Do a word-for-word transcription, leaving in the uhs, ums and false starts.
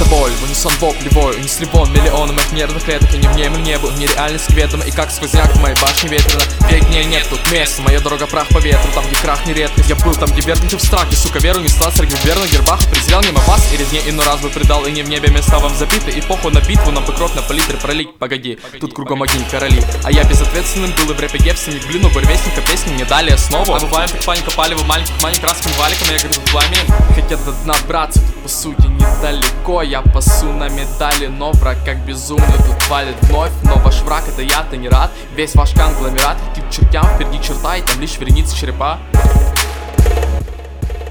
боль, в унисон воплевой, унесли вон миллионы моих нервных клеток. Я не внемлю небу, нереальность ведома. И как сквозняк в моей башне ветрено. Ведь мне нет тут места, моя дорога прах по ветру. Там, где крах не редкость, я был там, где вернуть в страхе. Сука, веру несла среди верных гербах. Презрел мимо вас и резне иной раз бы предал. И не в небе места вам забиты. И похуй на битву, нам бы кровь на палитре пролить. Погоди, тут кругом огонь короли. А я безответственным был и в рэпе гефсиник. Блин, у буревестника песни мне дали основу. Обуваем как паника палева маленьких маленьких красным валиком. Я говорю, пламень. Хотят до дна браться, тут по сути недалеко. Я пасу на медали, но враг как безумный тут валит вновь. Но ваш враг это я, ты не рад. Весь ваш конгломерат летит к чертям, впереди черта и там лишь вереницы черепа.